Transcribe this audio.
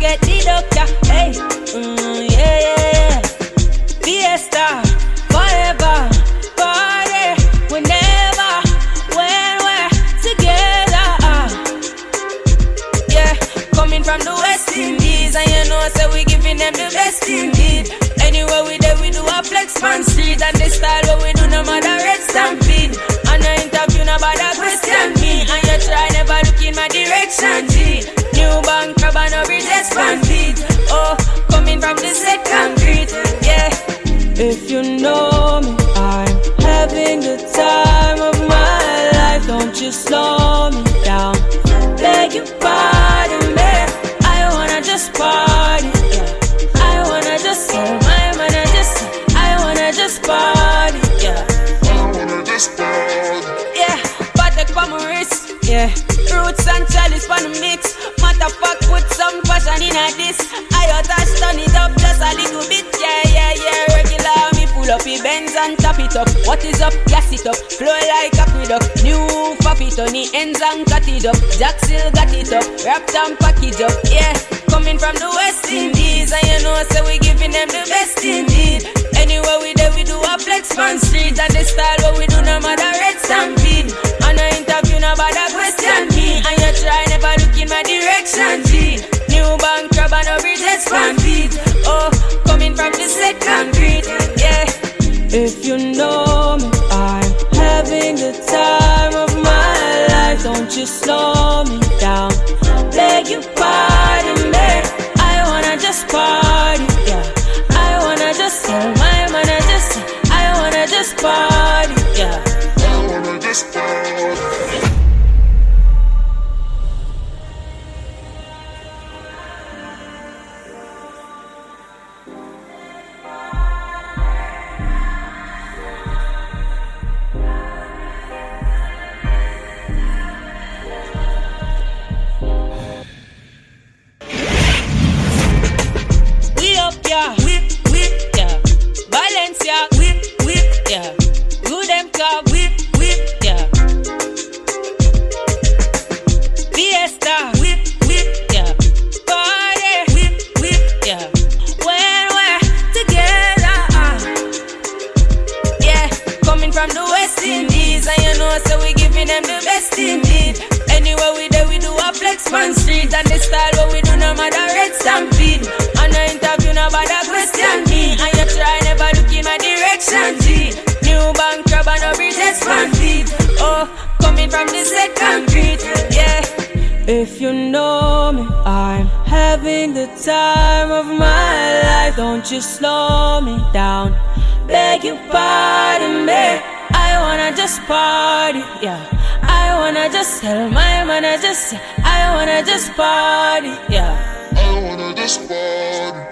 get the doctor. Hey, yeah. Fiesta, forever, party, whenever, when we're together. Yeah, coming from the West Indies, and you know, so we giving them the best indeed. Anywhere we there, we do a flex on street, and the style what we do, no matter red stampede. And I interview, nobody question me, and you try never look in my direction, G. New bank, crab, and no bridges, fan feet. Oh, coming from the set concrete, yeah. If you know me, I'm having the time of my life. Don't you slow me down, beg you pardon me. I wanna just party, yeah. I wanna just party, yeah. I wanna just party. Yeah, Patek for my wrist, yeah. Roots and chalice for the mix. Matter fuck, put some passion in a this. I touch, turn it up just a little bit, yeah. Regular, me pull up the Benz and tap it up. What is up? Gas it up, flow like aqueduct. New puppy, on the ends and cut it up. Jack still got it up, wrapped and package up, yeah. Coming from the West Indies, and you know, so we giving them the best indeed. Anywhere we there, we do a flex on street, and the style what we do, no matter red stampede. And I interview, nobody question me, and you try never look in my direction, G. New bank, crab, and no bridges, fan feet. Oh, coming from the set concrete, yeah. If you know me, I'm having the time of my life. Don't you slow me down, beg you pardon me. I wanna just party, yeah. I wanna just tell my manager, I wanna just party, yeah. I wanna just party. Yeah, yeah. Valencia, yeah. Rudem Club, yeah. Fiesta, yeah. Party, yeah. When we're together, yeah. Coming from the West Indies, and you know, so we giving them the best indeed. Anywhere we there, we do a flex on street, and the style what we do, no matter red stampede. And I interview, nobody question me, and you try never look in my direction, G. New bank, crab, and no bridges, fan feet. Oh, coming from the set concrete, yeah. If you know me, I'm having the time of my life. Don't you slow me down, beg you pardon me. I wanna just party, yeah. I wanna just tell my manager, I wanna just party, yeah. I wanna just party.